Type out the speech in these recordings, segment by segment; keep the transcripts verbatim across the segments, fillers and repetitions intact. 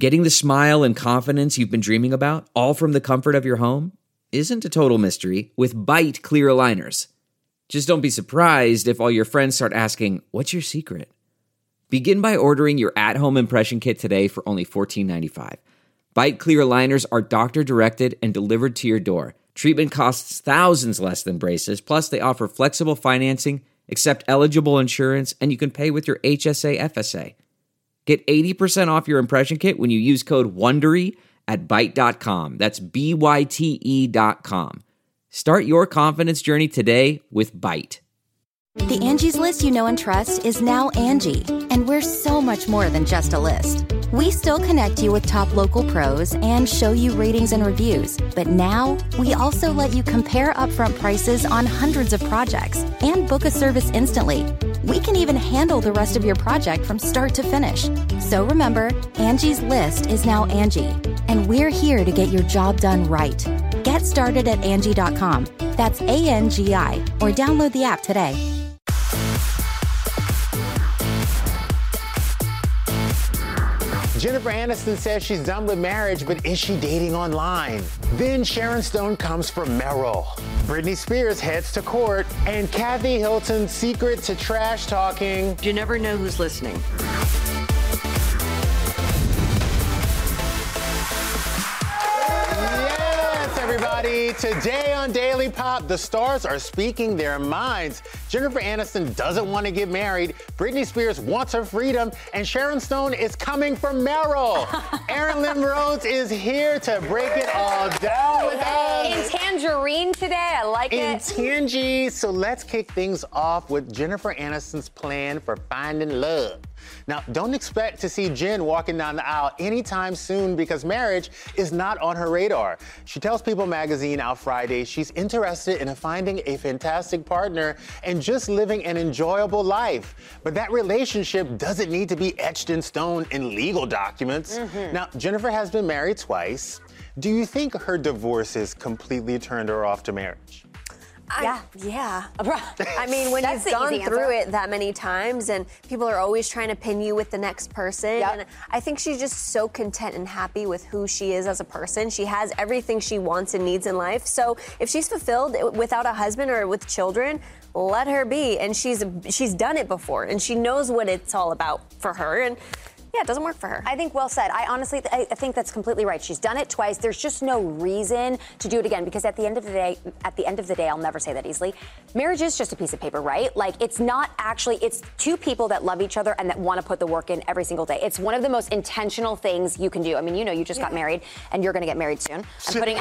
Getting the smile and confidence you've been dreaming about, all from the comfort of your home, isn't a total mystery with Byte clear aligners. Just don't be surprised if all your friends start asking, "What's your secret?" Begin by ordering your at-home impression kit today for only fourteen ninety-five. Byte clear aligners are doctor-directed and delivered to your door. Treatment costs thousands less than braces, plus they offer flexible financing, accept eligible insurance, and you can pay with your H S A F S A. Get eighty percent off your impression kit when you use code WONDERY at byte dot com. That's B Y T E dot com. Start your confidence journey today with Byte. The Angie's List you know and trust is now Angie, and we're so much more than just a list. We still connect you with top local pros and show you ratings and reviews, but now we also let you compare upfront prices on hundreds of projects and book a service instantly. We can even handle the rest of your project from start to finish. So remember, Angie's List is now Angie, and we're here to get your job done right. Get started at Angie dot com. That's A N G I, or download the app today. Jennifer Aniston says she's done with marriage, but is she dating online? Then Sharon Stone comes for Meryl. Britney Spears heads to court, and Kathy Hilton's secret to trash talking. You never know who's listening. Yes, everybody. Today on Daily Pop, the stars are speaking their minds. Jennifer Aniston doesn't want to get married. Britney Spears wants her freedom. And Sharon Stone is coming for Meryl. Erin Lynn Rhodes is here to break it all down with us. In tangerine today. I like In it. Tangy. So let's kick things off with Jennifer Aniston's plan for finding love. Now, don't expect to see Jen walking down the aisle anytime soon because marriage is not on her radar. She tells People magazine out Friday she's interested in finding a fantastic partner and just living an enjoyable life. But that relationship doesn't need to be etched in stone in legal documents. Mm-hmm. Now, Jennifer has been married twice. Do you think her divorces completely turned her off to marriage? I, yeah. Yeah. I mean, when you've gone through it that many times and people are always trying to pin you with the next person. Yep. And I think she's just so content and happy with who she is as a person. She has everything she wants and needs in life. So if she's fulfilled without a husband or with children, let her be. And she's she's done it before and she knows what it's all about for her. And yeah, it doesn't work for her. I think well said. I honestly, I think that's completely right. She's done it twice. There's just no reason to do it again because at the end of the day, at the end of the day, I'll never say that easily. Marriage is just a piece of paper, right? Like it's not actually, it's two people that love each other and that want to put the work in every single day. It's one of the most intentional things you can do. I mean, you know, you just yeah. got married and you're going to get married soon. I'm putting,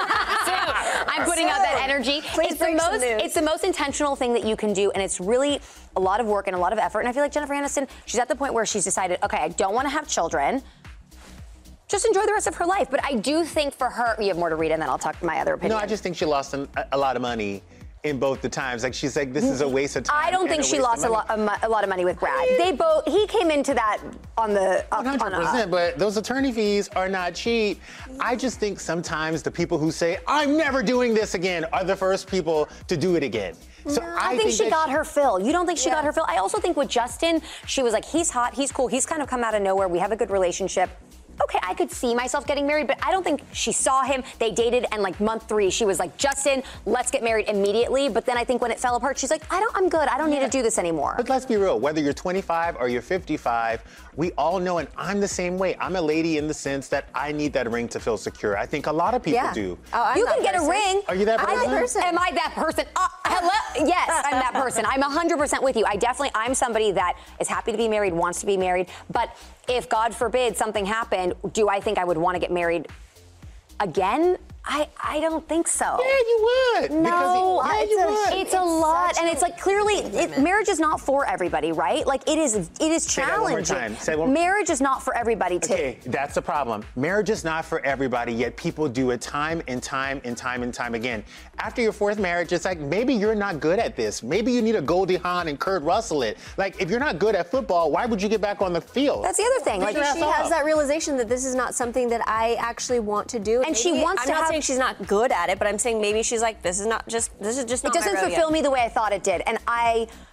I'm putting out that energy. Please it's the most, it's the most intentional thing that you can do, and it's really a lot of work and a lot of effort. And I feel like Jennifer Aniston, she's at the point where she's decided, okay, I don't want to have children. Just enjoy the rest of her life. But I do think for her, you have more to read, and then I'll talk my other opinion. No, I just think she lost a, a lot of money in both the times. Like she's like, this is a waste of time. I don't think she lost a lot, a lot of money with Brad. They both, he came into that on the up, one hundred percent, on a, but those attorney fees are not cheap. I just think sometimes the people who say, I'm never doing this again, are the first people to do it again. So no, I, I think, think she got she, her fill. You don't think she yeah. got her fill? I also think with Justin, she was like, he's hot, he's cool, he's kind of come out of nowhere. We have a good relationship. Okay, I could see myself getting married, but I don't think she saw him. They dated, and like month three, she was like, Justin, let's get married immediately. But then I think when it fell apart, she's like, I don't, I'm good. I don't yeah. need to do this anymore. But let's be real. Whether you're twenty-five or you're fifty-five, we all know, and I'm the same way. I'm a lady in the sense that I need that ring to feel secure. I think a lot of people yeah. do. Oh, I'm you can get person. a ring. Are you that person? I'm that person. Am I that person? Uh, hello? Yes, I'm that person. I'm one hundred percent with you. I definitely, I'm somebody that is happy to be married, wants to be married. But if, God forbid, something happened, do I think I would want to get married again? I, I don't think so. Yeah, you would. No, it, yeah, it's, you a, would. it's a lot, and it's like clearly it, marriage is not for everybody, right? Like it is, it is Say challenging. That one more time. Say one. Marriage is not for everybody. Too. Okay, that's the problem. Marriage is not for everybody, yet people do it time and time and time and time again. After your fourth marriage, it's like maybe you're not good at this. Maybe you need a Goldie Hawn and Kurt Russell it. Like if you're not good at football, why would you get back on the field? That's the other thing. Like she has that realization that this is not something that I actually want to do, and maybe, she wants I'm to. I'm not have, saying she's not good at it, but I'm saying maybe she's like, this is not just, this is just not It doesn't my road fulfill yet. me the way I thought it did, and I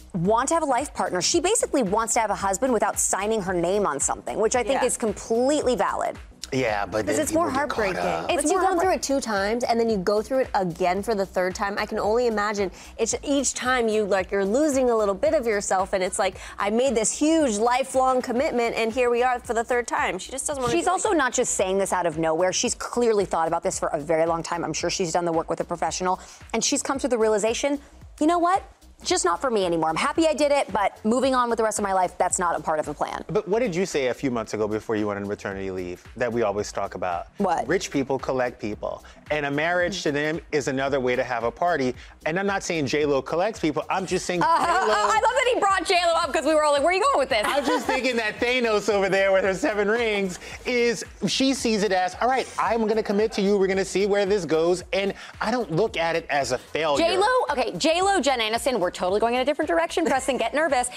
want to have a life partner. She basically wants to have a husband without signing her name on something, which I think yeah. is completely valid. Yeah, but because it's more heartbreaking. It's If you've gone through it two times and then you go through it again for the third time, I can only imagine it's each time you like you're losing a little bit of yourself, and it's like I made this huge lifelong commitment, and here we are for the third time. She just doesn't want to. She's also not just saying this out of nowhere. She's clearly thought about this for a very long time. I'm sure she's done the work with a professional, and she's come to the realization, you know what? Just not for me anymore. I'm happy I did it, but moving on with the rest of my life, that's not a part of the plan. But what did you say a few months ago before you went on maternity leave that we always talk about? What? Rich people collect people. And a marriage to them is another way to have a party. And I'm not saying J-Lo collects people. I'm just saying uh, J-Lo. I love that he brought J-Lo up because we were all like, where are you going with this? I'm just thinking that Thanos over there with her seven rings is, she sees it as, all right, I'm going to commit to you. We're going to see where this goes. And I don't look at it as a failure. J-Lo, okay, J-Lo, Jen Aniston, we're totally going in a different direction. Preston, get nervous.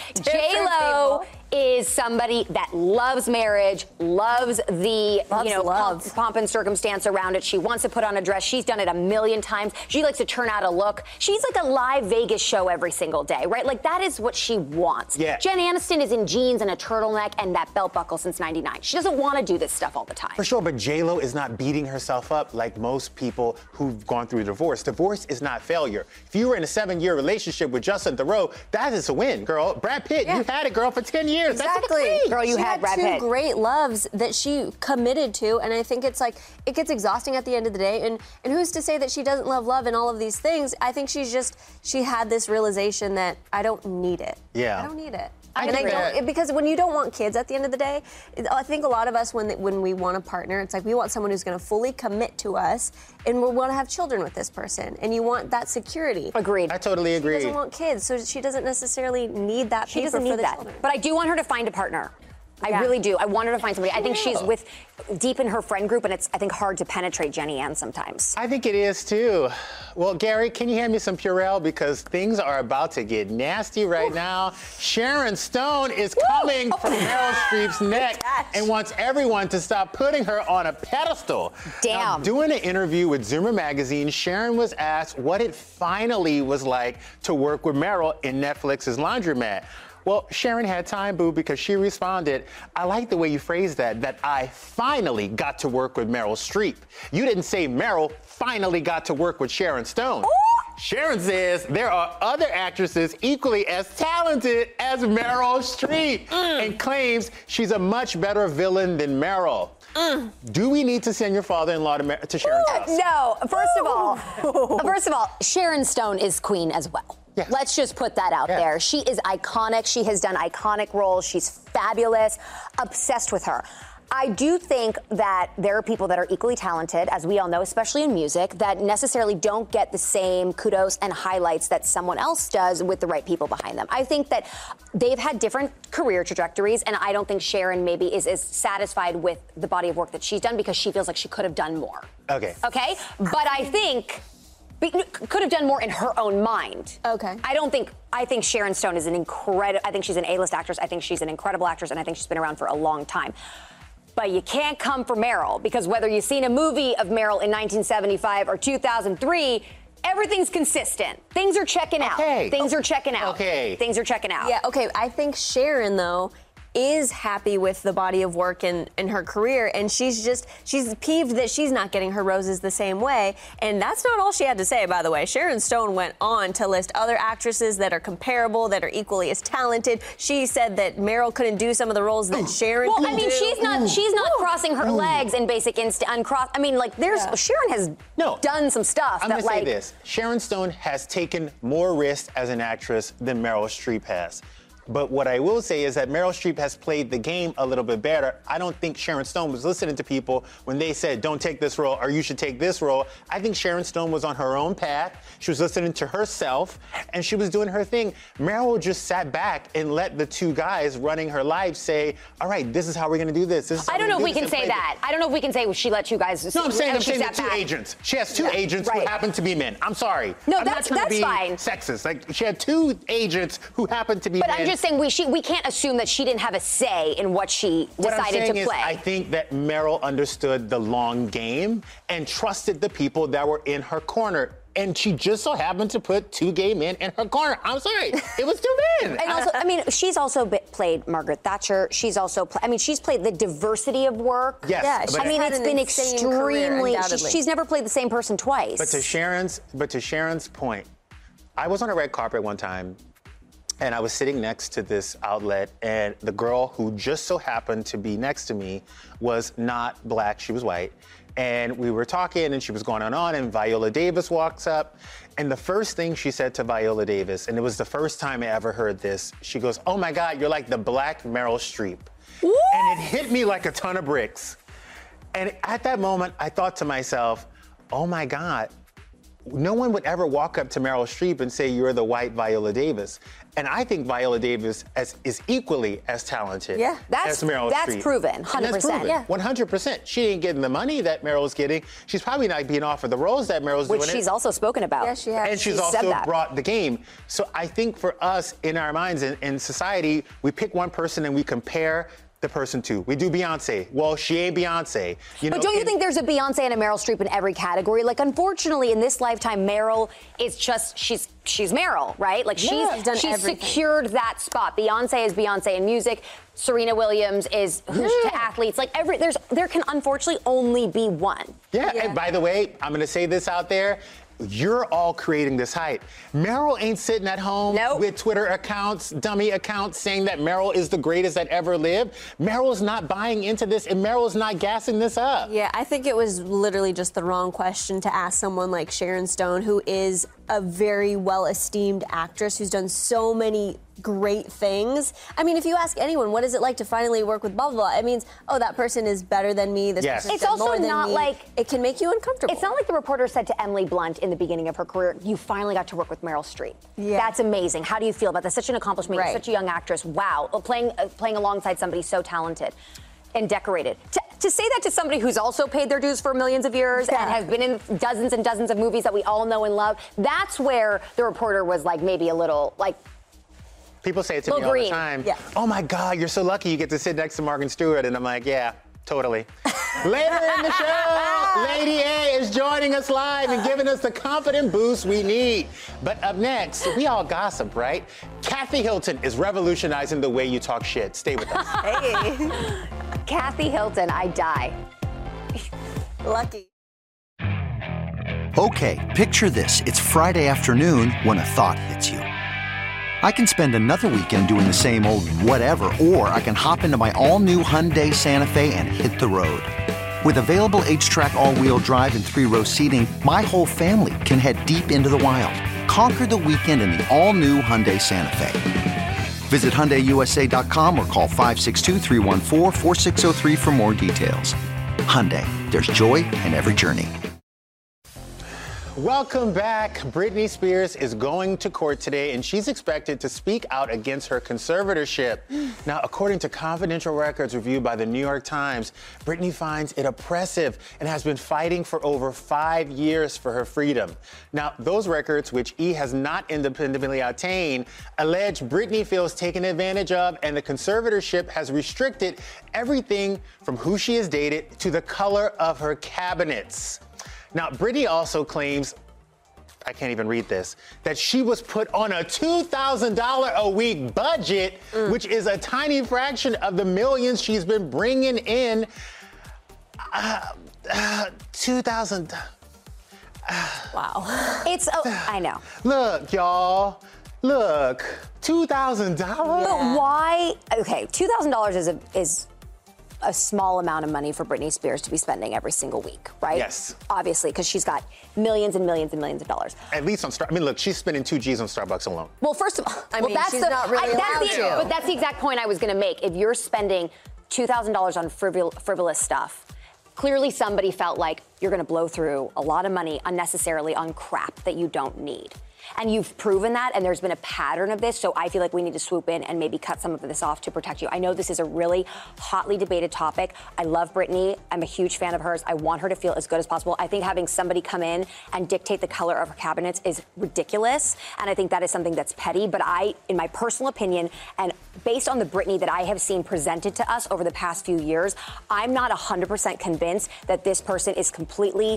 J-Lo is somebody that loves marriage, loves the loves you know love. pomp, pomp and circumstance around it. She wants to put on a dress. She's done it a million times. She likes to turn out a look. She's like a live Vegas show every single day, right? Like that is what she wants. Yeah. Jen Aniston is in jeans and a turtleneck and that belt buckle since ninety-nine. She doesn't want to do this stuff all the time. For sure, but J-Lo is not beating herself up like most people who've gone through divorce. Divorce is not failure. If you were in a seven-year relationship with Justin Theroux, that is a win, girl. Brad Pitt, Yeah. you had it, girl, for ten years. Exactly. That's Girl, you she had had Brad two Pitt. great loves that she committed to, and I think it's like it gets exhausting at the end of the day. And and who's to say that she doesn't love love and all of these things? I think she's just she had this realization that I don't need it. Yeah. I don't need it. I and I think don't that- it- because when you don't want kids at the end of the day, it- I think a lot of us when when we want a partner, it's like we want someone who's going to fully commit to us, and we want to have children with this person, and you want that security. Agreed. I totally agree. She doesn't want kids, so she doesn't necessarily need that She paper doesn't for need the that. children. But I do want her to find a partner. I Yeah. really do. I want her to find somebody. I think she's will. with deep in her friend group, and it's, I think, hard to penetrate Jenny Ann sometimes. I think it is too. Well, Gary, can you hand me some Purell? Because things are about to get nasty right now. Sharon Stone is coming from Meryl Streep's neck and wants everyone to stop putting her on a pedestal. Damn. Now, doing an interview with Zoomer magazine, Sharon was asked what it finally was like to work with Meryl in Netflix's Laundromat. Well, Sharon had time, boo, because she responded, I like the way you phrased that, that I finally got to work with Meryl Streep. You didn't say Meryl finally got to work with Sharon Stone. Ooh. Sharon says there are other actresses equally as talented as Meryl Streep mm. and claims she's a much better villain than Meryl. Mm. Do we need to send your father-in-law to, Mer- to Sharon's Ooh, house? No. First Ooh. of all, first of all, Sharon Stone is queen as well. Yes. Let's just put that out yes. there. She is iconic. She has done iconic roles. She's fabulous. Obsessed with her. I do think that there are people that are equally talented, as we all know, especially in music, that necessarily don't get the same kudos and highlights that someone else does with the right people behind them. I think that they've had different career trajectories, and I don't think Sharon maybe is as satisfied with the body of work that she's done because she feels like she could have done more. Okay. Okay? But I think... could have done more in her own mind. Okay. I don't think, I think Sharon Stone is an incredible, I think she's an A-list actress. I think she's an incredible actress, and I think she's been around for a long time. But you can't come for Meryl, because whether you've seen a movie of Meryl in nineteen seventy-five or two thousand three, everything's consistent. Things are checking out. Okay. Things are checking out. Okay. Things are checking out. Yeah, okay. I think Sharon, though, is happy with the body of work in, in her career, and she's just, she's peeved that she's not getting her roses the same way, and that's not all she had to say, by the way. Sharon Stone went on to list other actresses that are comparable, that are equally as talented. She said that Meryl couldn't do some of the roles that Sharon Well, could I mean, do. she's not she's not crossing her legs in Basic Instinct. Uncross. I mean, like, there's Yeah. Sharon has No. done some stuff I'm that, gonna say like, this. Sharon Stone has taken more risks as an actress than Meryl Streep has. But what I will say is that Meryl Streep has played the game a little bit better. I don't think Sharon Stone was listening to people when they said, don't take this role or you should take this role. I think Sharon Stone was on her own path. She was listening to herself and she was doing her thing. Meryl just sat back and let the two guys running her life say, all right, this is how we're going to do this. this is I don't know if we can say that. that. I don't know if we can say she let you guys. No, I'm saying, and I'm she saying the sat two back. agents. She has two Yeah, agents right. who happen to be men. I'm sorry. No, I'm that's- not trying that's to be fine. sexist. Like, she had two agents who happen to be But men. I'm just saying we she, we can't assume that she didn't have a say in what she What I'm decided saying to is, play. I think that Meryl understood the long game and trusted the people that were in her corner. and she just so happened to put two gay men in her corner. I'm sorry, it was two men. And also, I mean, she's also played Margaret Thatcher. She's also, pl- I mean, she's played the diversity of work. Yes, yeah, but I mean, it's been extremely. Career, she, she's never played the same person twice. But to Sharon's, but to Sharon's point, I was on a red carpet one time, and I was sitting next to this outlet, and the girl who just so happened to be next to me was not black, she was white. And we were talking, and she was going on and on, and Viola Davis walks up, and the first thing she said to Viola Davis, and it was the first time I ever heard this, she goes, "Oh my God, you're like the black Meryl Streep." Woo! And it hit me like a ton of bricks. And at that moment, I thought to myself, oh my God, no one would ever walk up to Meryl Streep and say, you're the white Viola Davis. And I think Viola Davis as, is equally as talented yeah, that's, as Meryl that's Streep. proven, one hundred percent. Proven, yeah. one hundred percent. She ain't getting the money that Meryl's getting. She's probably not being offered the roles that Meryl's Which doing. Which she's it. also spoken about. Yeah, she has. And she's, she's also brought the game. So I think for us, in our minds, in, in society, we pick one person and we compare the person to. We do Beyonce. Well, she ain't Beyonce. You know, but don't you and, think there's a Beyonce and a Meryl Streep in every category? Like, unfortunately, in this lifetime, Meryl is just, she's she's Meryl, right? Like, yeah, she's done she's everything. secured that spot. Beyonce is Beyonce in music. Serena Williams is who's yeah. to athletes. Like, every there's there can unfortunately only be one. Yeah, yeah. and by the way, I'm gonna say this out there. You're all creating this hype. Meryl ain't sitting at home nope. with Twitter accounts, dummy accounts, saying that Meryl is the greatest that ever lived. Meryl's not buying into this, and Meryl's not gassing this up. Yeah, I think it was literally just the wrong question to ask someone like Sharon Stone, who is a very well-esteemed actress who's done so many great things. I mean, if you ask anyone, what is it like to finally work with blah, blah, blah, it means, oh, that person is better than me. This Yes. person's It's done also more than not me. like- It can make you uncomfortable. It's not like the reporter said to Emily Blunt in the beginning of her career, you finally got to work with Meryl Streep. Yeah. That's amazing. How do you feel about that? Such an accomplishment. You're Right. such a young actress. Wow. Playing uh, playing alongside somebody so talented and decorated. To, to say that to somebody who's also paid their dues for millions of years Yeah. and has been in dozens and dozens of movies that we all know and love, that's where the reporter was like maybe a little like, People say it to Little me all green. the time. Yeah. Oh my God, you're so lucky you get to sit next to Morgan Stewart. And I'm like, yeah, totally. Later in the show, Lady A is joining us live and giving us the confident boost we need. But up next, we all gossip, right? Kathy Hilton is revolutionizing the way you talk shit. Stay with us. Hey, Kathy Hilton, I die. lucky. Okay, picture this. It's Friday afternoon when a thought hits you. I can spend another weekend doing the same old whatever, or I can hop into my all-new Hyundai Santa Fe and hit the road. With available H-Track all-wheel drive and three-row seating, my whole family can head deep into the wild. Conquer the weekend in the all-new Hyundai Santa Fe. Visit Hyundai U S A dot com or call five six two, three one four, four six zero three for more details. Hyundai, there's joy in every journey. Welcome back. Britney Spears is going to court today, and she's expected to speak out against her conservatorship. Now, according to confidential records reviewed by the New York Times, Britney finds it oppressive and has been fighting for over five years for her freedom. Now, those records, which E! has not independently obtained, allege Britney feels taken advantage of, and the conservatorship has restricted everything from who she has dated to the color of her cabinets. Now, Britney also claims, I can't even read this, that she was put on a two thousand dollars a week budget, mm. which is a tiny fraction of the millions she's been bringing in. Uh, uh, two thousand dollars. Uh, wow. It's, oh, I know. Look, y'all. Look, two thousand dollars? But why? Okay, two thousand dollars is a, is a small amount of money for Britney Spears to be spending every single week, right? Yes. Obviously, because she's got millions and millions and millions of dollars. At least on Star. I mean, look, she's spending two G's on Starbucks alone. Well, first of all, I well, mean, that's she's the, not really I, that's allowed the, to. But that's the exact point I was going to make. If you're spending two thousand dollars on frivol- frivolous stuff, clearly somebody felt like you're going to blow through a lot of money unnecessarily on crap that you don't need. And you've proven that, and there's been a pattern of this, so I feel like we need to swoop in and maybe cut some of this off to protect you. I know this is a really hotly debated topic. I love Britney. I'm a huge fan of hers. I want her to feel as good as possible. I think having somebody come in and dictate the color of her cabinets is ridiculous, and I think that is something that's petty. But I, in my personal opinion, and based on the Britney that I have seen presented to us over the past few years, I'm not one hundred percent convinced that this person is completely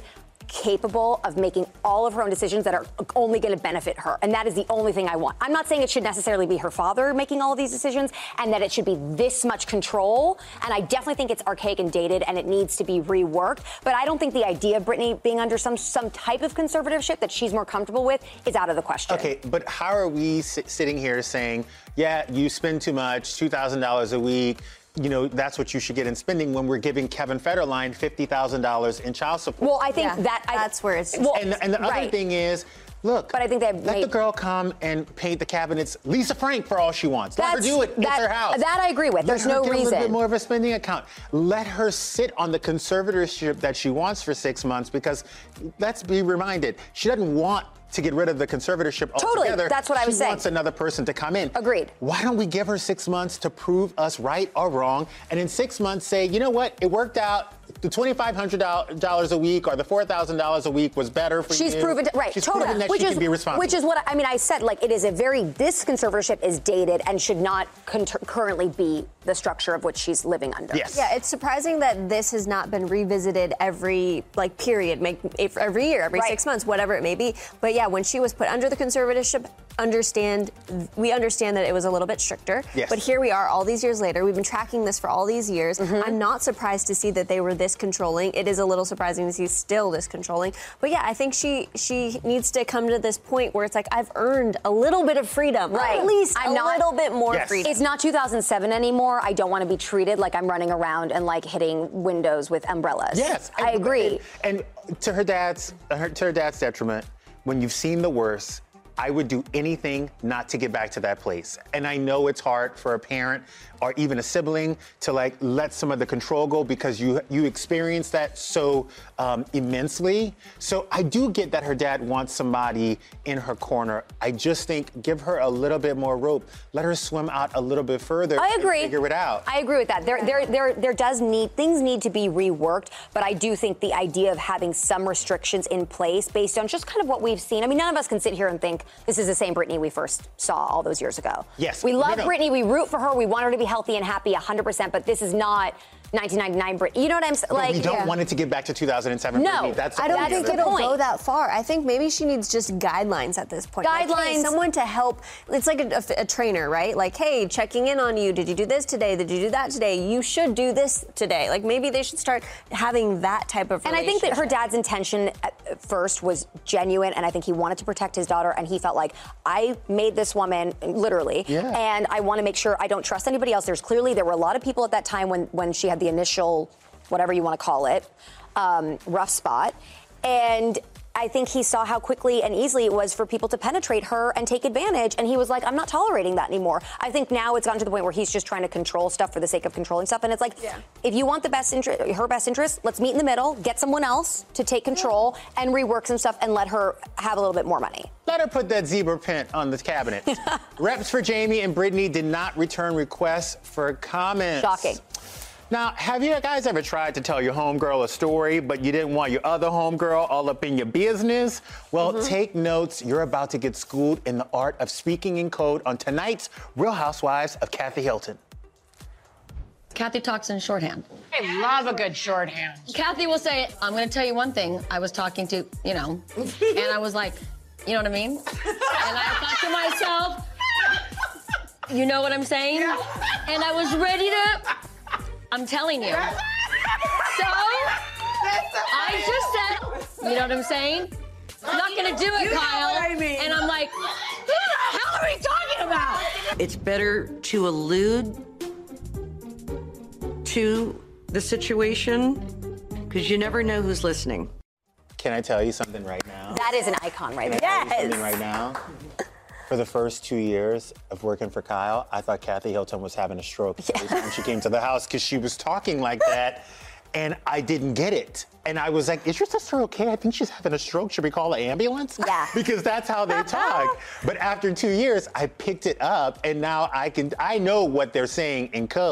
capable of making all of her own decisions that are only going to benefit her. And that is the only thing I want. I'm not saying it should necessarily be her father making all of these decisions and that it should be this much control. And I definitely think it's archaic and dated and it needs to be reworked. But I don't think the idea of Britney being under some some type of conservatorship that she's more comfortable with is out of the question. Okay, but how are we sit- sitting here saying, yeah, you spend too much, two thousand dollars a week, you know, that's what you should get in spending when we're giving Kevin Federline fifty thousand dollars in child support? Well, I think yeah, that... I, that's where it's... Well, and, and the right. other thing is, look, but I think they've let made, the girl come and paint the cabinets Lisa Frank for all she wants. Let her do it. That, it's her house. That I agree with. Let There's her no get reason. a little bit more of a spending account. Let her sit on the conservatorship that she wants for six months because let's be reminded, she doesn't want to get rid of the conservatorship totally. altogether. That's what I was she saying. She wants another person to come in. Agreed. Why don't we give her six months to prove us right or wrong, and in six months say, you know what, it worked out. The twenty-five hundred dollars a week or the four thousand dollars a week was better for She's you. proven, to, right, She's totally. proven that which she is, can be responsible. Which is what, I mean, I said, like, it is a very, this conservatorship is dated and should not con- currently be the structure of which she's living under. Yes. Yeah, it's surprising that this has not been revisited every, like, period, make, every year, every right. six months, whatever it may be. But yeah, when she was put under the conservatorship, understand, we understand that it was a little bit stricter. Yes. But here we are all these years later. We've been tracking this for all these years. Mm-hmm. I'm not surprised to see that they were this controlling. It is a little surprising to see still this controlling. But yeah, I think she she needs to come to this point where it's like, I've earned a little bit of freedom. Right. At least I'm a not, little bit more yes. freedom. It's not two thousand seven anymore. I don't want to be treated like I'm running around and like hitting windows with umbrellas. Yes. I and, agree. And, and to her dad's her, to her dad's detriment, when you've seen the worst, I would do anything not to get back to that place. And I know it's hard for a parent or even a sibling to like let some of the control go because you you experience that so um, immensely. So I do get that her dad wants somebody in her corner. I just think give her a little bit more rope. Let her swim out a little bit further. I agree. And figure it out. I agree with that. There, there, there, there does need things need to be reworked, but I do think the idea of having some restrictions in place based on just kind of what we've seen. I mean, none of us can sit here and think this is the same Britney we first saw all those years ago. Yes. We love no, no. Britney. We root for her. We want her to be healthy and happy one hundred percent, but this is not nineteen ninety-nine Britney. You know what I'm saying? Like, we don't yeah. want it to get back to two thousand seven. No, Britney. That's I don't That think is the it'll point. go that far. I think maybe she needs just guidelines at this point. Like, hey, Guidelines. someone to help. It's like a, a, a trainer, right? Like, hey, checking in on you. Did you do this today? Did you do that today? You should do this today. Like, maybe they should start having that type of And I think that her relationship. dad's intention at first was genuine, and I think he wanted to protect his daughter, and he felt like, I made this woman, literally, Yeah. and I want to make sure I don't trust anybody else. There's clearly, there were a lot of people at that time when, when she had the initial, whatever you want to call it, um, rough spot, and I think he saw how quickly and easily it was for people to penetrate her and take advantage. And he was like, I'm not tolerating that anymore. I think now it's gotten to the point where he's just trying to control stuff for the sake of controlling stuff. And it's like, yeah. if you want the best interest, her best interest, let's meet in the middle, get someone else to take control yeah. and rework some stuff and let her have a little bit more money. Let her put that zebra print on the cabinet. Reps for Jamie and Britney did not return requests for comments. Shocking. Now, have you guys ever tried to tell your homegirl a story, but you didn't want your other homegirl all up in your business? Well, mm-hmm. take notes. You're about to get schooled in the art of speaking in code on tonight's Real Housewives of Kathy Hilton. Kathy talks in shorthand. I love a good shorthand. Kathy will say, I'm going to tell you one thing. I was talking to, you know, and I was like, you know what I mean? And I thought to myself, you know what I'm saying? And I was ready to... I'm telling you. So, I just said, you know what I'm saying? I'm not gonna do it, you Kyle. Know what I mean. And I'm like, who the hell are we talking about? It's better to allude to the situation because you never know who's listening. Can I tell you something right now? That is an icon right there. Can I tell you something right now? For the first two years of working for Kyle, I thought Kathy Hilton was having a stroke every time she came to the house because she was talking like that, and I didn't get it. And I was like, is your sister okay? I think she's having a stroke. Should we call an ambulance? Yeah. Because that's how they talk. But after two years, I picked it up, and now I can I know what they're saying in code.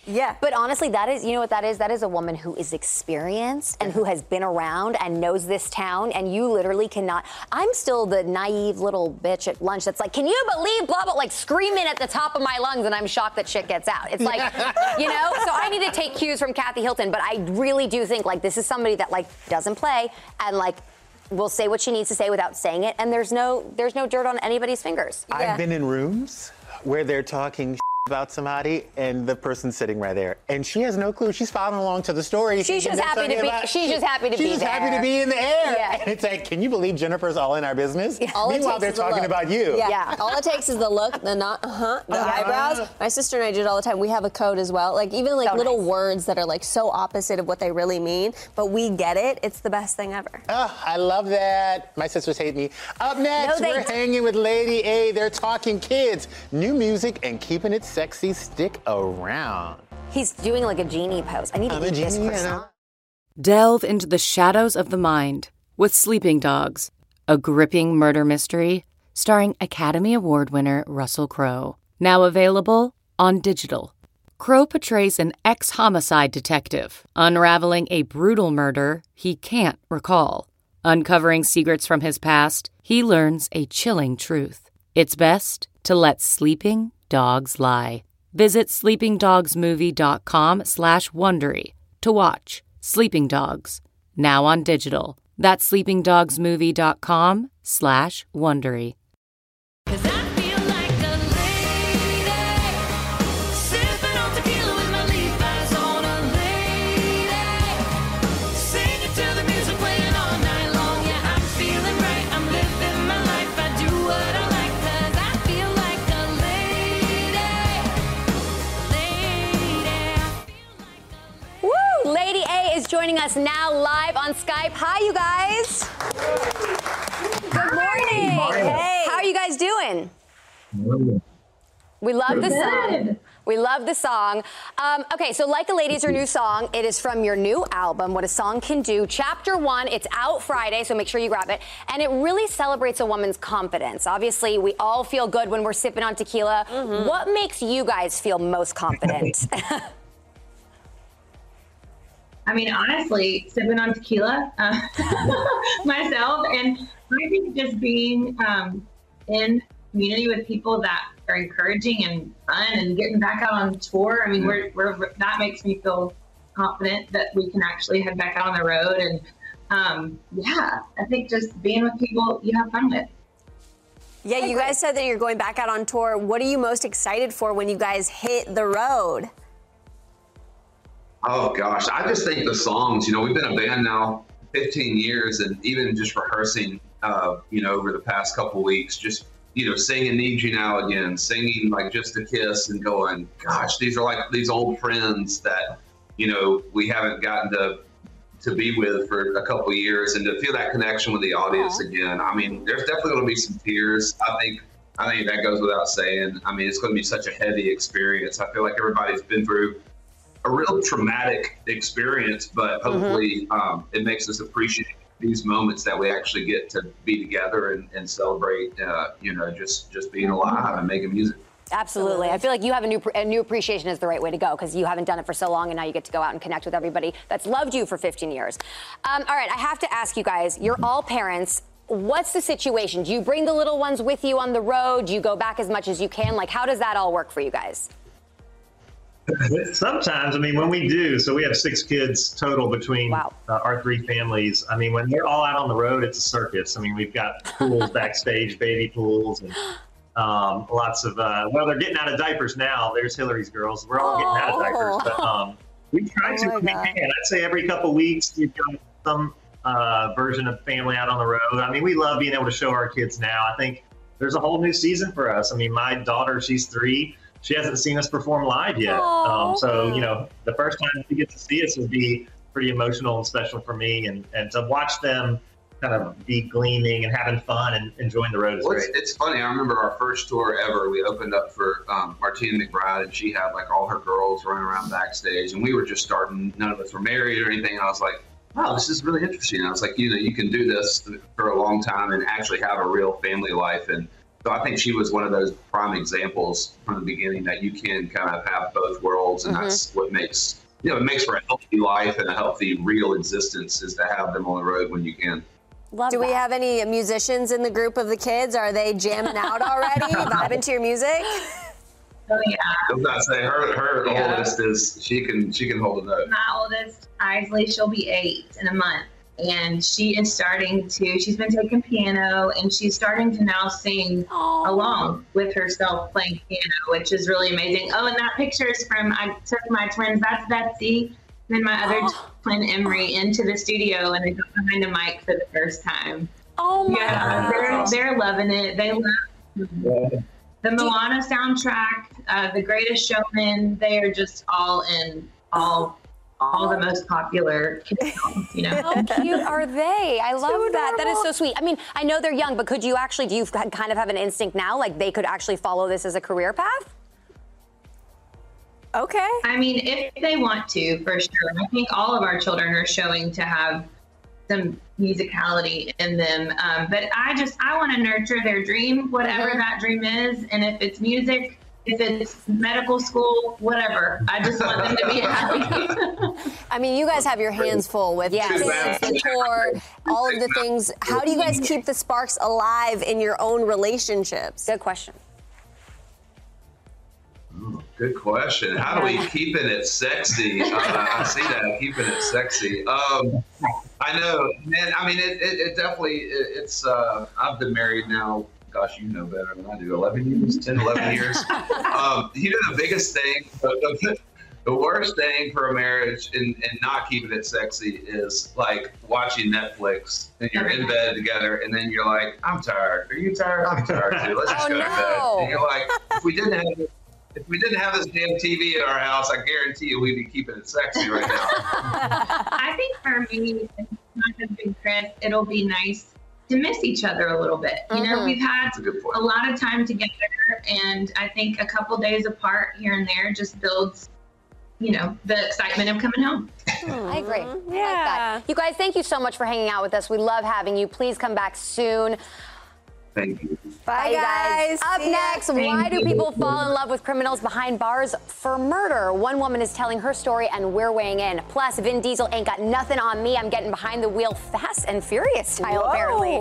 Yeah. But honestly, that is, you know what that is? That is a woman who is experienced and who has been around and knows this town, and you literally cannot. I'm still the naive little bitch at lunch that's like, can you believe blah, blah, like screaming at the top of my lungs, and I'm shocked that shit gets out. It's like, you know, so I need to take cues from Kathy Hilton, but I really do think like this is somebody that like doesn't play and like will say what she needs to say without saying it, and there's no there's no dirt on anybody's fingers. I've yeah. been in rooms where they're talking about somebody and the person's sitting right there, and she has no clue. She's following along to the story. She's just happy to be. About, she's just happy to she's be just there. happy to be in the air. Yeah. And it's like, can you believe Jennifer's all in our business? Yeah. All Meanwhile, they're talking the about you. Yeah. yeah. All it takes is the look, the not, uh-huh, the uh-huh. eyebrows. My sister and I do it all the time. We have a code as well. Like even like so little nice. words that are like so opposite of what they really mean, but we get it. It's the best thing ever. Oh, I love that. My sisters hate me. Up next, no, we're d- hanging with Lady A. They're talking kids, new music, and keeping it sexy. Stick around. He's doing like a genie pose. I need to I'm eat this croissant. Delve into the shadows of the mind with Sleeping Dogs, a gripping murder mystery starring Academy Award winner Russell Crowe. Now available on digital. Crowe portrays an ex-homicide detective, unraveling a brutal murder he can't recall. Uncovering secrets from his past, he learns a chilling truth. It's best to let sleeping dogs lie. Visit sleepingdogsmovie.com slash Wondery to watch Sleeping Dogs, now on digital. That's sleepingdogsmovie.com slash Wondery. Lady A is joining us now live on Skype. Hi, you guys. Good morning. Hey. How are you guys doing? We love the song. We love the song. Um, okay, so Like a Lady is your new song. It is from your new album, What a Song Can Do. Chapter one, it's out Friday, so make sure you grab it. And it really celebrates a woman's confidence. Obviously, we all feel good when we're sipping on tequila. Mm-hmm. What makes you guys feel most confident? I mean, honestly, sipping on tequila uh, myself. And I think just being um, in community with people that are encouraging and fun and getting back out on tour. I mean, we're, we're that makes me feel confident that we can actually head back out on the road. And um, yeah, I think just being with people you have fun with. Yeah, you guys said that you're going back out on tour. What are you most excited for when you guys hit the road? Oh gosh, I just think the songs, you know, we've been a band now fifteen years, and even just rehearsing, uh, you know, over the past couple weeks, just, you know, singing Need You Now Again, singing like Just a Kiss, and going, gosh, these are like these old friends that, you know, we haven't gotten to to be with for a couple of years, and to feel that connection with the audience Aww. again. I mean, there's definitely going to be some tears. I think, I think that goes without saying. I mean, it's going to be such a heavy experience. I feel like everybody's been through a real traumatic experience, but hopefully mm-hmm. um, it makes us appreciate these moments that we actually get to be together and, and celebrate, uh, you know, just, just being alive and making music. Absolutely. I feel like you have a new a new appreciation is the right way to go, because you haven't done it for so long, and now you get to go out and connect with everybody that's loved you for fifteen years. Um, all right, I have to ask you guys, you're all parents. What's the situation? Do you bring the little ones with you on the road? Do you go back as much as you can? Like, how does that all work for you guys? Sometimes, I mean, when we do, so we have six kids total between wow. uh, our three families. I mean, when they're all out on the road, it's a circus. I mean, we've got pools backstage, baby pools, and um, lots of, uh, well, they're getting out of diapers now. There's Hillary's girls. We're all getting out of diapers. But um, we try oh to, when we can. I'd say every couple of weeks, we've got some uh, version of family out on the road. I mean, we love being able to show our kids now. I think there's a whole new season for us. I mean, my daughter, she's three. She hasn't seen us perform live yet. Um, so, you know, the first time she gets to see us would be pretty emotional and special for me. And, and to watch them kind of be gleaming and having fun and enjoying the road is well, great. It's, it's funny. I remember our first tour ever. We opened up for um, Martina McBride, and she had like all her girls running around backstage. And we were just starting. None of us were married or anything. And I was like, wow, this is really interesting. I was like, you know, you can do this for a long time and actually have a real family life. And So I think she was one of those prime examples from the beginning that you can kind of have both worlds, and mm-hmm. that's what makes, you know, it makes for a healthy life and a healthy, real existence is to have them on the road when you can. Love Do that. We have any musicians in the group of the kids? Are they jamming out already, vibing to your music? Oh yeah. I was about to say her her yeah. oldest is she can she can hold a note. My oldest, Isley, she'll be eight in a month. And she is starting to, she's been taking piano and she's starting to now sing Aww. along with herself playing piano, which is really amazing. Oh, and that picture is from, I took my twins, that's Betsy, and then my other Aww. twin, Emery, into the studio and I got behind a mic for the first time. Oh my yeah, God. They're, they're loving it. They love it. The Moana soundtrack, uh, The Greatest Showman, they are just all in, all all the most popular kids songs, you know. How cute are they? I love so that. That is so sweet. I mean, I know they're young, but could you actually, do you kind of have an instinct now, like they could actually follow this as a career path? Okay. I mean, if they want to, for sure. I think all of our children are showing to have some musicality in them. Um, but I just, I want to nurture their dream, whatever mm-hmm. that dream is. And if it's music, if it's medical school, whatever. I just want them to be happy. I mean, you guys have your hands full with yes. kids, the tour, all of the things. How do you guys keep the sparks alive in your own relationships? Good question. Oh, good question. How do we keeping it sexy? Uh, I see that, keeping it sexy. Um, I know, man. I mean, it, it, it definitely, it, it's, uh, I've been married now. Gosh, you know better than I do. eleven years, ten, eleven years. Um, you know, the biggest thing, the, the worst thing for a marriage and, and not keeping it sexy is like watching Netflix and you're in bed together and then you're like, I'm tired. Are you tired? I'm tired too. Let's just oh, go no. to bed. And you're like, if we didn't have this, if we didn't have this damn T V at our house, I guarantee you we'd be keeping it sexy right now. I think for me, it's not just been Chris, it'll be nice to miss each other a little bit. You know, mm-hmm. we've had a, a lot of time together, and I think a couple days apart here and there just builds, you know, the excitement of coming home. Mm-hmm. I agree. Yeah. I like that. You guys, thank you so much for hanging out with us. We love having you. Please come back soon. Thank you. Bye, Bye guys. Up See next, ya. why Thank do you. people fall in love with criminals behind bars for murder? One woman is telling her story, and we're weighing in. Plus, Vin Diesel ain't got nothing on me. I'm getting behind the wheel Fast and Furious style, Whoa. apparently.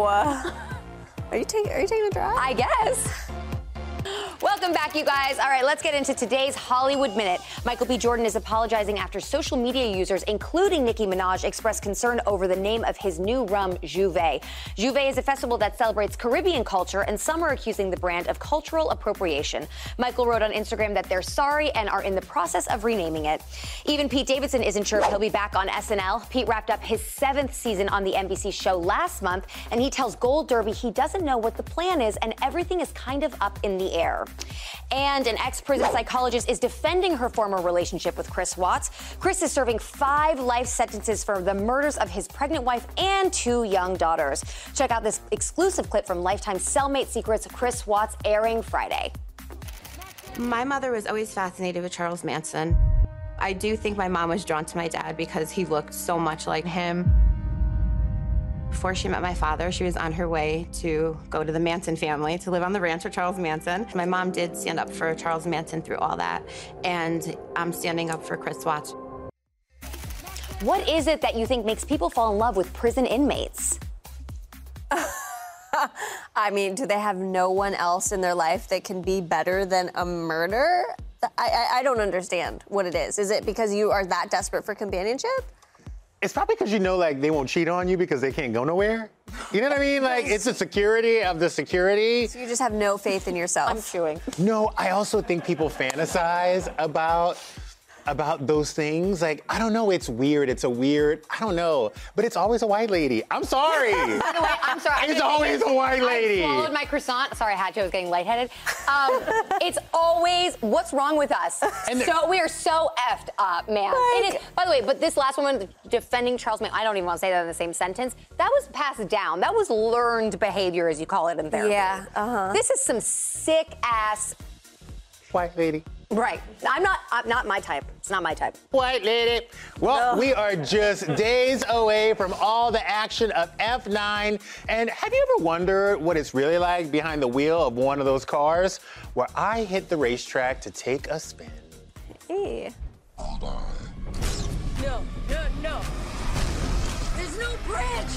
Are you taking? Are you taking a drive? I guess. Welcome back, you guys. All right, let's get into today's Hollywood Minute. Michael B. Jordan is apologizing after social media users, including Nicki Minaj, expressed concern over the name of his new rum, Juve. Juve is a festival that celebrates Caribbean culture, and some are accusing the brand of cultural appropriation. Michael wrote on Instagram that they're sorry and are in the process of renaming it. Even Pete Davidson isn't sure if he'll be back on S N L. Pete wrapped up his seventh season on the N B C show last month, and he tells Gold Derby he doesn't know what the plan is, and everything is kind of up in the air. And an ex-prison psychologist is defending her former relationship with Chris Watts. Chris is serving five life sentences for the murders of his pregnant wife and two young daughters. Check out this exclusive clip from Lifetime Cellmate Secrets, Chris Watts, airing Friday. My mother was always fascinated with Charles Manson. I do think my mom was drawn to my dad because he looked so much like him. Before she met my father, she was on her way to go to the Manson family, to live on the ranch with Charles Manson. My mom did stand up for Charles Manson through all that, and I'm standing up for Chris Watts. What is it that you think makes people fall in love with prison inmates? I mean, do they have no one else in their life that can be better than a murder? I, I, I don't understand what it is. Is it because you are that desperate for companionship? It's probably because you know, like, they won't cheat on you because they can't go nowhere. You know what I mean? Like, it's the security of the security. So you just have no faith in yourself. I'm chewing. No, I also think people fantasize about about those things. Like, I don't know, it's weird. It's a weird, I don't know. But it's always a white lady. I'm sorry. By the way, I'm sorry. It's always a white lady. I swallowed my croissant. Sorry, I had to. I was getting lightheaded. Um, it's always, what's wrong with us? And so we are so effed up, man. Like, it is. By the way, but this last woman defending Charles Manson, I don't even want to say that in the same sentence. That was passed down. That was learned behavior, as you call it in therapy. Yeah. Uh-huh. This is some sick ass white lady. Right. I'm not, I'm not my type. It's not my type. White lady. Well, no. We are just days away from all the action of F nine. And have you ever wondered what it's really like behind the wheel of one of those cars? Where I hit the racetrack to take a spin. Hey. Hold on. No, no, no. There's no bridge.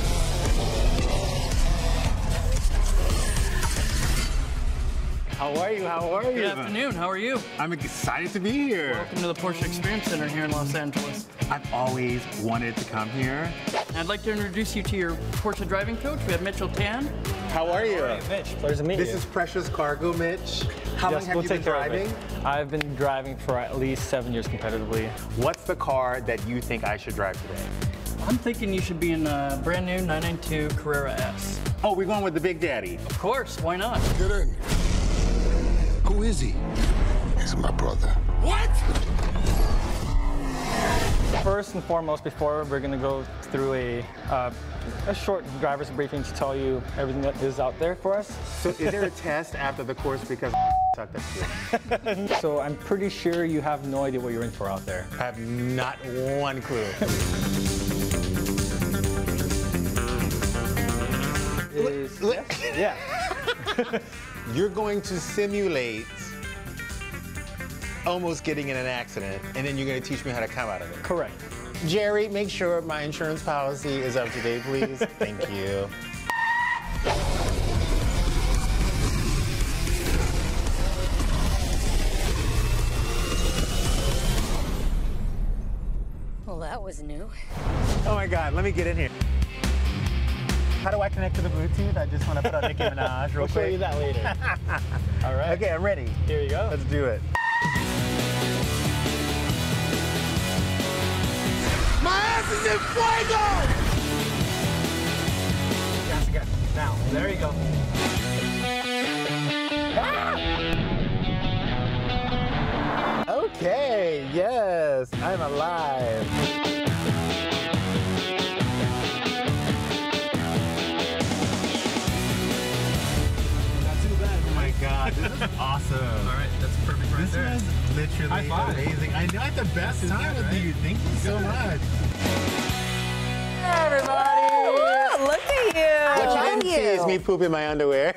How are you? How are you? Good afternoon. How are you? I'm excited to be here. Welcome to the Porsche Experience Center here in Los Angeles. I've always wanted to come here. I'd like to introduce you to your Porsche driving coach. We have Mitchell Tan. How are you? All right, Mitch. Pleasure to meet this you. This is Precious Cargo, Mitch. How yes, long have we'll you take been care driving? Of it. I've been driving for at least seven years competitively. What's the car that you think I should drive today? I'm thinking you should be in a brand new nine ninety-two Carrera S. Oh, we're going with the Big Daddy. Of course, why not? Get in. Who is he? He's my brother. What? First and foremost, before we're going to go through a uh, a short driver's briefing to tell you everything that is out there for us. So is there a test after the course because sucked at you? So I'm pretty sure you have no idea what you're in for out there. I have not one clue. Is, yes, yeah. You're going to simulate almost getting in an accident, and then you're going to teach me how to come out of it. Correct. Jerry, make sure my insurance policy is up to date, please. Thank you. Well, that was new. Oh my God, let me get in here. How do I connect to the Bluetooth? I just want to put on Nicki Minaj real we'll quick. We'll show you that later. All right. Okay, I'm ready. Here you go. Let's do it. My ass is in fuego! Yes, again. Now, there you go. Ah! Okay, yes, I'm alive. God, this is awesome. All right, that's perfect right this there. This was literally amazing. I know I had the best time with you. Thank you so much. Hey, everybody. Ooh, look at you. What you didn't see is me pooping my underwear.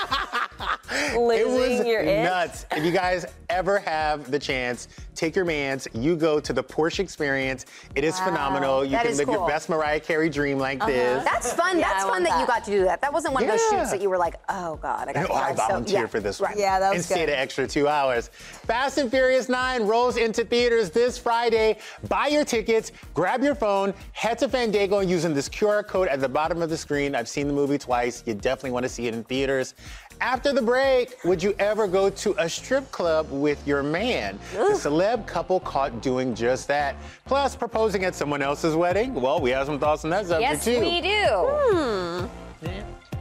Losing it was your nuts. If you guys ever have the chance, take your mans, you go to the Porsche Experience. It is wow. phenomenal. You that can live cool. your best Mariah Carey dream like uh-huh. this. That's fun. Yeah, That's I fun that, that you got to do that. That wasn't one yeah. of those shoots that you were like, oh God, I got no, to I volunteered so, yeah. for this one. Right. Yeah, that was and good. stayed an extra two hours. Fast and Furious nine rolls into theaters this Friday. Buy your tickets, grab your phone, head to Fandango using this Q R code at the bottom of the screen. I've seen the movie twice. You definitely want to see it in theaters. After the break, would you ever go to a strip club with your man? Ooh. The celeb couple caught doing just that. Plus, proposing at someone else's wedding. Well, we have some thoughts on that subject yes, too. Yes, we do. Hmm. Yeah.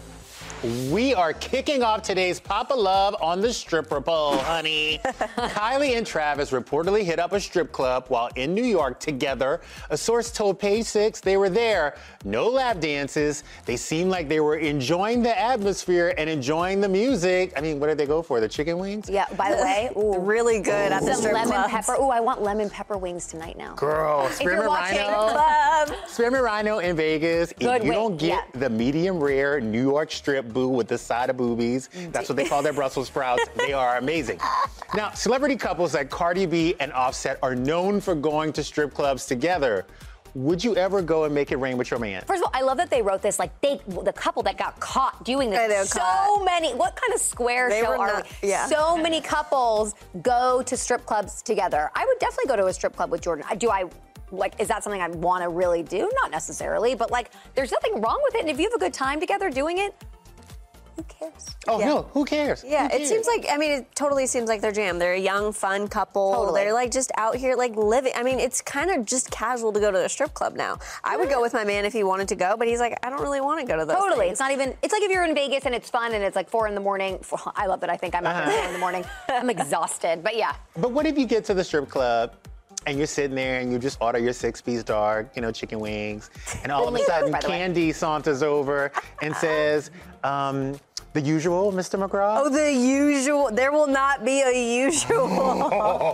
We are kicking off today's Papa Love on the stripper pole, honey. Kylie and Travis reportedly hit up a strip club while in New York together. A source told Page Six they were there. No lap dances. They seemed like they were enjoying the atmosphere and enjoying the music. I mean, what did they go for? The chicken wings? Yeah, by the way, ooh. really good ooh. at the Some strip lemon clubs. pepper. Ooh, I want lemon pepper wings tonight now. Girl, Spearmint Rhino. Spearmint Rhino in Vegas. Good if you wing. don't get yeah. the medium rare New York strip boo with the side of boobies, that's what they call their Brussels sprouts. They are amazing. Now, celebrity couples like Cardi B and Offset are known for going to strip clubs together. Would you ever go and make it rain with your man? First of all, I love that they wrote this, like, they, the couple that got caught doing this. So caught. many, what kind of square they show are not, we? Yeah. So many couples go to strip clubs together. I would definitely go to a strip club with Jordan. Do I, like, is that something I want to really do? Not necessarily, but, like, there's nothing wrong with it. And if you have a good time together doing it, who cares? Oh, yeah. no, who cares? Yeah, who cares? It seems like, I mean, it totally seems like their jam. They're a young, fun couple. Totally. They're, like, just out here, like, living. I mean, it's kind of just casual to go to a strip club now. I would go with my man if he wanted to go, but he's like, I don't really want to go to those Totally. things. It's not even, it's like if you're in Vegas and it's fun and it's like four in the morning. I love that I think I'm up Uh-huh. at four in the morning. I'm exhausted, but yeah. But what if you get to the strip club and you're sitting there and you just order your six-piece dark, you know, chicken wings, and all of a sudden Candy saunters over and says, um, the usual, Mister McGraw? Oh, the usual. There will not be a usual.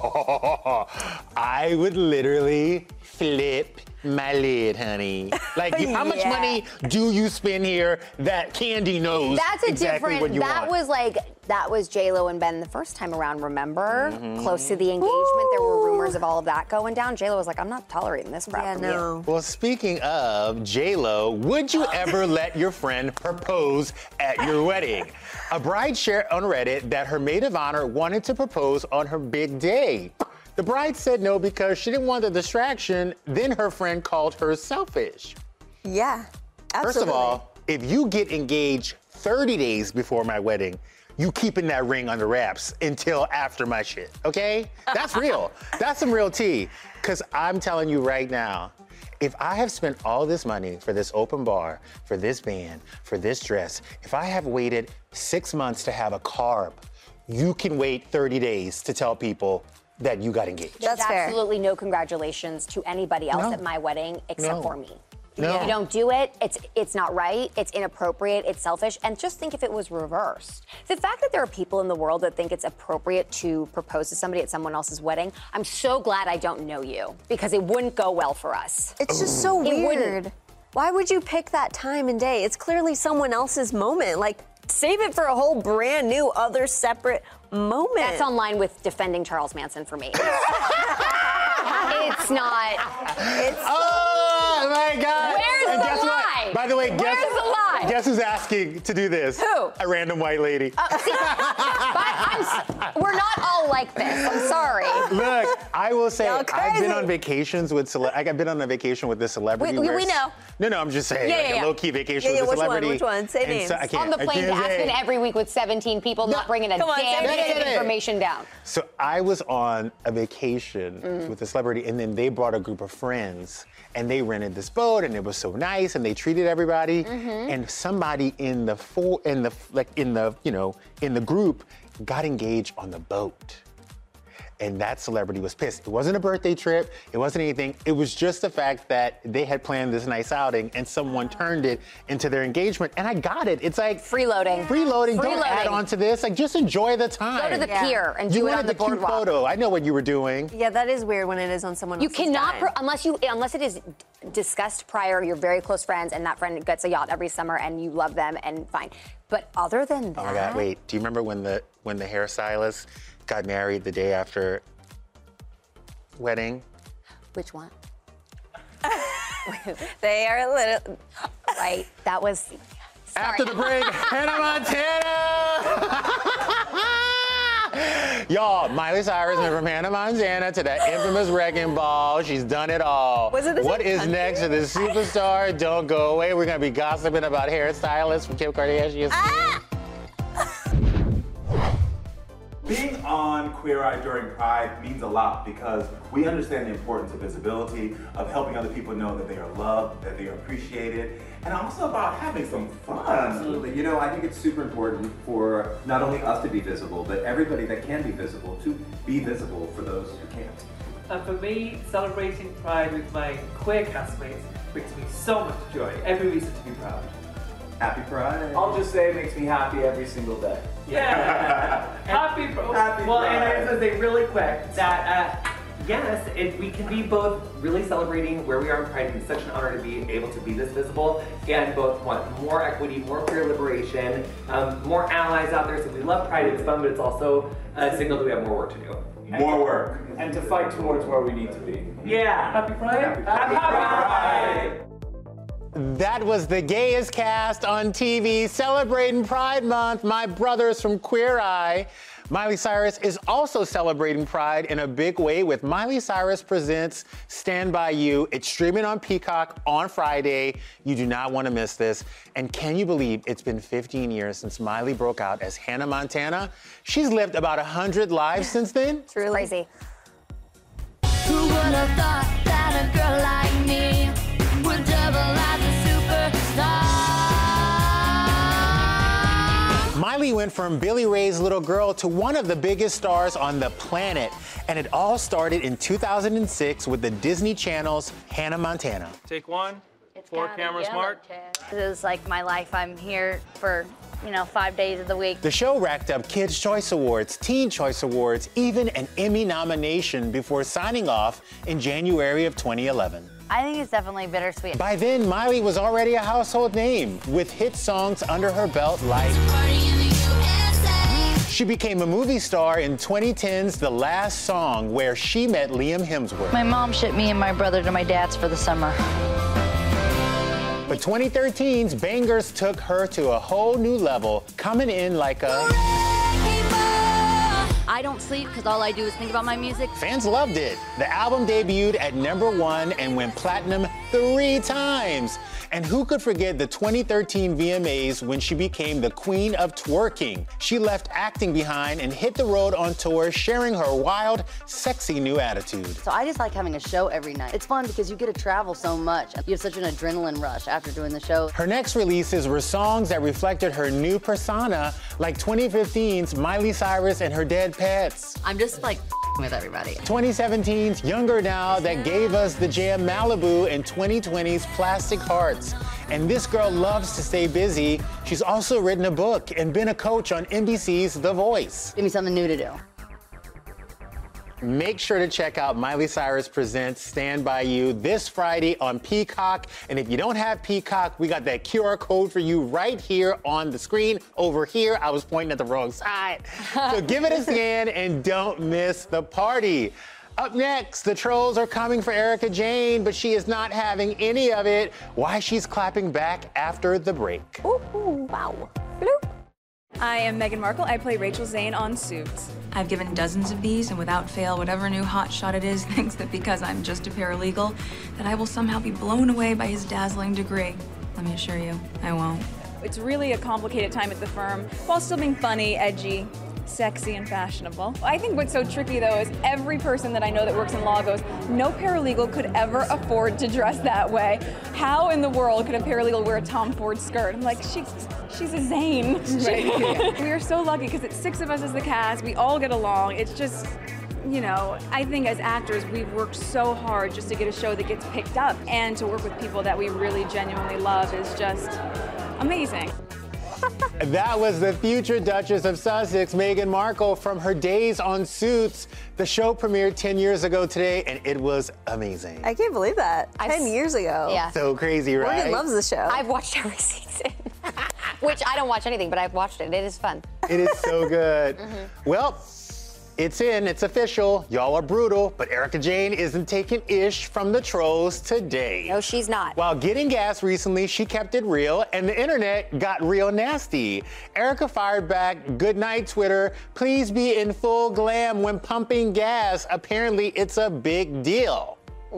I would literally flip my lid, honey. Like, you- how much Yeah. money do you spend here that Candy knows That's a exactly different. what you that want? was like that was J Lo and Ben the first time around. Remember, Mhm. close to the engagement, there were rumors of all of that going down. J Lo was like, "I'm not tolerating this crap from you." Well, speaking of J-Lo, would you ever let your friend propose at your wedding? A bride shared on Reddit that her maid of honor wanted to propose on her big day. The bride said no because she didn't want the distraction. Then her friend called her selfish. Yeah, absolutely. First of all, if you get engaged thirty days before my wedding, you keeping that ring under wraps until after my shit, okay? That's real. That's some real tea. Because I'm telling you right now, if I have spent all this money for this open bar, for this band, for this dress, if I have waited six months to have a carb, you can wait thirty days to tell people that you got engaged. There's absolutely no congratulations to anybody else No. at my wedding except No. for me. No. If you don't do it, it's it's not right, it's inappropriate, it's selfish, and just think if it was reversed. The fact that there are people in the world that think it's appropriate to propose to somebody at someone else's wedding, I'm so glad I don't know you, because it wouldn't go well for us. It's just so It weird. wouldn't. Why would you pick that time and day? It's clearly someone else's moment. Like, save it for a whole brand new, other separate moment. That's online with defending Charles Manson for me. It's not. It's. Oh my God! Where's And the guess lie? what? By the way, guess, Where's the lie? guess who's asking to do this? Who? A random white lady. Uh, see, but I'm, s- we're not all like this. I'm sorry. Look, I will say, Y'all I've been crazy. on vacations with cele- I've been on a vacation with this celebrity. We- we- where we s- know. No, no, I'm just saying, Yeah, like yeah, a yeah. low-key vacation Yeah, yeah, with a which one? celebrity. Which one? Say And names. so- I can't- On the I plane to can't say. Aspen every week with seventeen people, not bringing a Come on, damn say bit of it. information down. So I was on a vacation Mm. with a celebrity, and then they brought a group of friends, and they rented this boat, and it was so nice, and they treated everybody. Mhm. And somebody in the full, in the like in the you know in the group got engaged on the boat. And that celebrity was pissed. It wasn't a birthday trip. It wasn't anything. It was just the fact that they had planned this nice outing and someone turned it into their engagement. And I got it. It's like freeloading. Freeloading. Don't Freeloading. add on to this. Like, just enjoy the time. Go to the pier and you do it wanted on the the cute boardwalk. photo. I know what you were doing. Yeah, that is weird when it is on someone You else's cannot, time. pro- unless you, unless it is discussed prior. You're very close friends, and that friend gets a yacht every summer, and you love them, and fine. But other than that, Oh my God! Wait. Do you remember when the when the hairstylist got married the day after wedding? Which one? They are a little. Right. That was. After the break, Hannah Montana. Y'all, Miley Cyrus went from Hannah Montana to that infamous wrecking ball. She's done it all. Was it the What same is country? next for this superstar? Don't go away. We're gonna be gossiping about hairstylists from Kim Kardashian. Ah! Being on Queer Eye during Pride means a lot because we understand the importance of visibility, of helping other people know that they are loved, that they are appreciated, and also about having some fun. Absolutely. You know, I think it's super important for not only us to be visible, but everybody that can be visible to be visible for those who can't. Uh, for me, celebrating Pride with my queer castmates brings me so much joy. Every reason to be proud. Happy Pride. I'll just say it makes me happy every single day. Yeah. Happy Pride. Happy well, and I Pride. was going to say really quick that, uh, yes, it, we can be both really celebrating where we are in Pride, and it's such an honor to be able to be this visible, and both want more equity, more queer liberation, um, more allies out there. So we love Pride, it's fun, but it's also a signal that we have more work to do. More work. And to fight towards where we need to be. Yeah. Happy Pride. Happy Pride. That was the gayest cast on T V celebrating Pride Month. My brothers from Queer Eye. Miley Cyrus is also celebrating Pride in a big way with Miley Cyrus Presents Stand By You. It's streaming on Peacock on Friday. You do not want to miss this. And can you believe it's been fifteen years since Miley broke out as Hannah Montana? She's lived about one hundred lives since then. It's really crazy. Who would have thought that a girl like me would double as a superstar? Miley Miley went from Billy Ray's little girl to one of the biggest stars on the planet. And it all started in two thousand six with the Disney Channel's Hannah Montana. Take one. Four cameras marked. This is like my life. I'm here for, you know, five days of the week. The show racked up Kids' Choice Awards, Teen Choice Awards, even an Emmy nomination before signing off in January of twenty eleven. I think it's definitely bittersweet. By then, Miley was already a household name with hit songs under her belt like... She became a movie star in twenty ten's The Last Song, where she met Liam Hemsworth. My mom shipped me and my brother to my dad's for the summer. But twenty thirteen's bangers took her to a whole new level, coming in like a... I don't sleep because all I do is think about my music. Fans loved it. The album debuted at number one and went platinum three times. And who could forget the twenty thirteen V M As when she became the queen of twerking? She left acting behind and hit the road on tour, sharing her wild, sexy new attitude. So I just like having a show every night. It's fun because you get to travel so much. You have such an adrenaline rush after doing the show. Her next releases were songs that reflected her new persona, like twenty fifteen's Miley Cyrus and Her Dead Pets. I'm just like with everybody. twenty seventeen's Younger Now that gave us the jam Malibu and twenty twenty's Plastic Hearts. And this girl loves to stay busy. She's also written a book and been a coach on N B C's The Voice. Give me something new to do. Make sure to check out Miley Cyrus Presents Stand By You this Friday on Peacock. And if you don't have Peacock, we got that Q R code for you right here on the screen. Over here, I was pointing at the wrong side. So give it a scan and don't miss the party. Up next, the trolls are coming for Erika Jayne, but she is not having any of it. Why she's clapping back after the break. Ooh, ooh, wow. Bloop. I am Meghan Markle. I play Rachel Zane on Suits. I've given dozens of these, and without fail, whatever new hotshot it is thinks that because I'm just a paralegal, that I will somehow be blown away by his dazzling degree. Let me assure you, I won't. It's really a complicated time at the firm, while still being funny, edgy, sexy, and fashionable. I think what's so tricky, though, is every person that I know that works in law goes, no paralegal could ever afford to dress that way. How in the world could a paralegal wear a Tom Ford skirt? I'm like, she's, she's a Zane. Right. We are so lucky because it's six of us as the cast. We all get along. It's just, you know, I think as actors, we've worked so hard just to get a show that gets picked up. And to work with people that we really genuinely love is just amazing. That was the future Duchess of Sussex, Meghan Markle, from her days on Suits. The show premiered ten years ago today, and it was amazing. I can't believe that. I've ten years ago. Yeah. So crazy, right? Morgan loves the show. I've watched every season. Which I don't watch anything, but I've watched it. It is fun. It is so good. Mm-hmm. Well, it's in, it's official. Y'all are brutal, but Erika Jayne isn't taking ish from the trolls today. No, she's not. While getting gas recently, she kept it real, and the internet got real nasty. Erika fired back, "Good night, Twitter. Please be in full glam when pumping gas. Apparently, it's a big deal."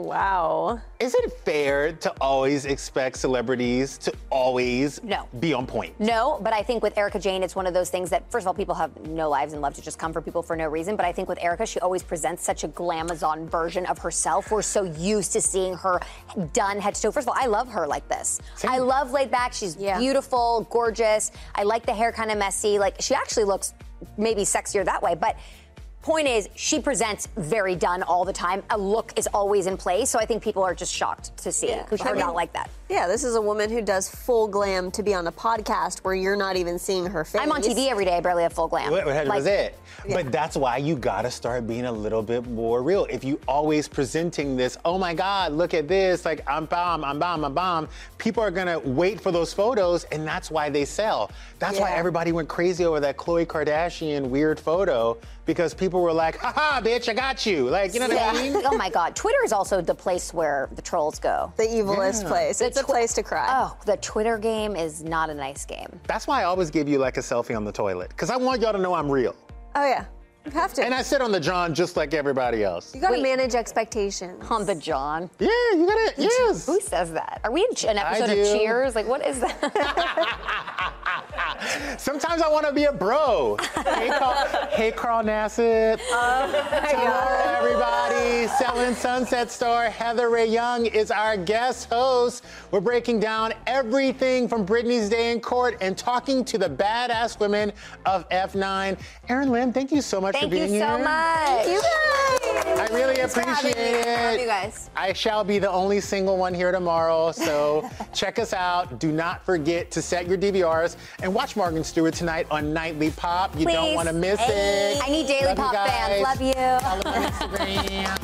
Wow. Is it fair to always expect celebrities to always no. be on point? No, but I think with Erika Jayne, it's one of those things that, first of all, people have no lives and love to just come for people for no reason. But I think with Erika, she always presents such a glamazon version of herself. We're so used to seeing her done head to toe. First of all, I love her like this. Same. I love laid back. She's yeah. beautiful, gorgeous. I like the hair kind of messy. Like, she actually looks maybe sexier that way. But point is, she presents very done all the time. A look is always in place, so I think people are just shocked to see yeah. her I mean, not like that. Yeah, this is a woman who does full glam to be on a podcast where you're not even seeing her face. I'm on T V every day. I barely have full glam. Well, that like, was it. Yeah. But that's why you gotta start being a little bit more real. If you always presenting this, oh my God, look at this, like I'm bomb, I'm bomb, I'm bomb, people are gonna wait for those photos, and that's why they sell. That's yeah. why everybody went crazy over that Khloe Kardashian weird photo, because people were like, haha, bitch, I got you. Like, you know yeah. what I mean? Oh my God. Twitter is also the place where the trolls go. The evilest yeah. place. It's a place to cry. Oh, the Twitter game is not a nice game. That's why I always give you like a selfie on the toilet, because I want y'all to know I'm real. Oh yeah. You have to. And I sit on the John just like everybody else. You gotta Wait. manage expectations. On the John? Yeah, you gotta, yes. Who says that? Are we in an episode of Cheers? Like, what is that? Sometimes I want to be a bro. Hey, Carl, hey, Carl Nassib. Oh, my Tomorrow, God. everybody, Selling Sunset star Heather Rae Young is our guest host. We're breaking down everything from Britney's day in court and talking to the badass women of F nine. Erin Lim, thank you so much Thank for being you here. so much. Thank you guys. I really Thanks for appreciate having me. it. Love you guys. I shall be the only single one here tomorrow, so check us out. Do not forget to set your D V Rs and watch Morgan Stewart tonight on Nightly Pop. You Please. don't want to miss Hey. it. I need Daily Love you Pop fans. guys. Love you. Follow me on Instagram.